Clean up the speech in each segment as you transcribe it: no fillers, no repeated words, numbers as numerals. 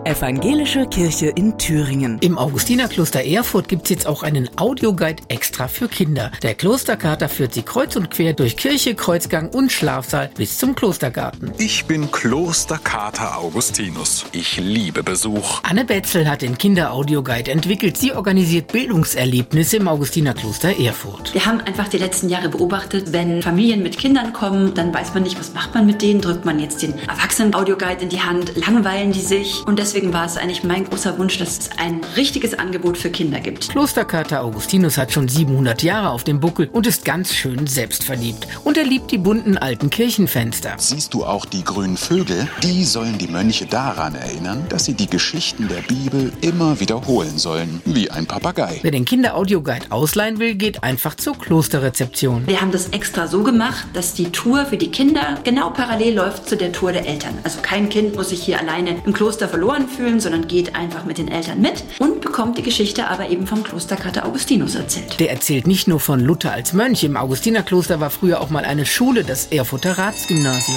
Evangelische Kirche in Thüringen. Im Augustinerkloster Erfurt gibt's jetzt auch einen Audioguide extra für Kinder. Der Klosterkater führt sie kreuz und quer durch Kirche, Kreuzgang und Schlafsaal bis zum Klostergarten. Ich bin Klosterkater Augustinus. Ich liebe Besuch. Anne Betzel hat den Kinder-Audioguide entwickelt. Sie organisiert Bildungserlebnisse im Augustinerkloster Erfurt. Wir haben einfach die letzten Jahre beobachtet, wenn Familien mit Kindern kommen, dann weiß man nicht, was macht man mit denen. Drückt man jetzt den Erwachsenen-Audioguide in die Hand, langweilen die sich. Und deswegen war es eigentlich mein großer Wunsch, dass es ein richtiges Angebot für Kinder gibt. Klosterkater Augustinus hat schon 700 Jahre auf dem Buckel und ist ganz schön selbstverliebt. Und er liebt die bunten alten Kirchenfenster. Siehst du auch die grünen Vögel? Die sollen die Mönche daran erinnern, dass sie die Geschichten der Bibel immer wiederholen sollen, wie ein Papagei. Wer den Kinder-Audioguide ausleihen will, geht einfach zur Klosterrezeption. Wir haben das extra so gemacht, dass die Tour für die Kinder genau parallel läuft zu der Tour der Eltern. Also kein Kind muss sich hier alleine im Kloster verloren fühlen, sondern geht einfach mit den Eltern mit und bekommt die Geschichte aber eben vom Klosterkater Augustinus erzählt. Der erzählt nicht nur von Luther als Mönch. Im Augustinerkloster war früher auch mal eine Schule, das Erfurter Ratsgymnasium.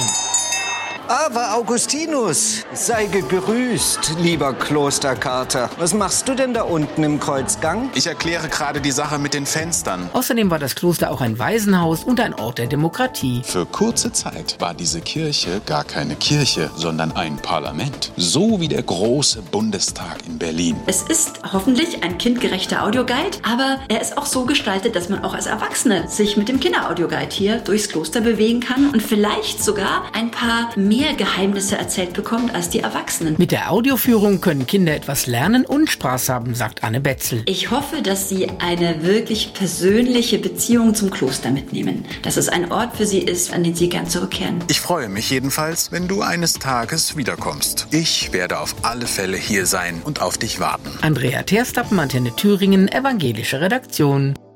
Aber Augustinus, sei gegrüßt, lieber Klosterkater. Was machst du denn da unten im Kreuzgang? Ich erkläre gerade die Sache mit den Fenstern. Außerdem war das Kloster auch ein Waisenhaus und ein Ort der Demokratie. Für kurze Zeit war diese Kirche gar keine Kirche, sondern ein Parlament. So wie der große Bundestag in Berlin. Es ist hoffentlich ein kindgerechter Audioguide, aber er ist auch so gestaltet, dass man auch als Erwachsene sich mit dem Kinder-Audioguide hier durchs Kloster bewegen kann und vielleicht sogar ein paar mehr Geheimnisse erzählt bekommt als die Erwachsenen. Mit der Audioführung können Kinder etwas lernen und Spaß haben, sagt Anne Betzel. Ich hoffe, dass sie eine wirklich persönliche Beziehung zum Kloster mitnehmen. Dass es ein Ort für sie ist, an den sie gern zurückkehren. Ich freue mich jedenfalls, wenn du eines Tages wiederkommst. Ich werde auf alle Fälle hier sein und auf dich warten. Andrea Terstappen, Antenne Thüringen, Evangelische Redaktion.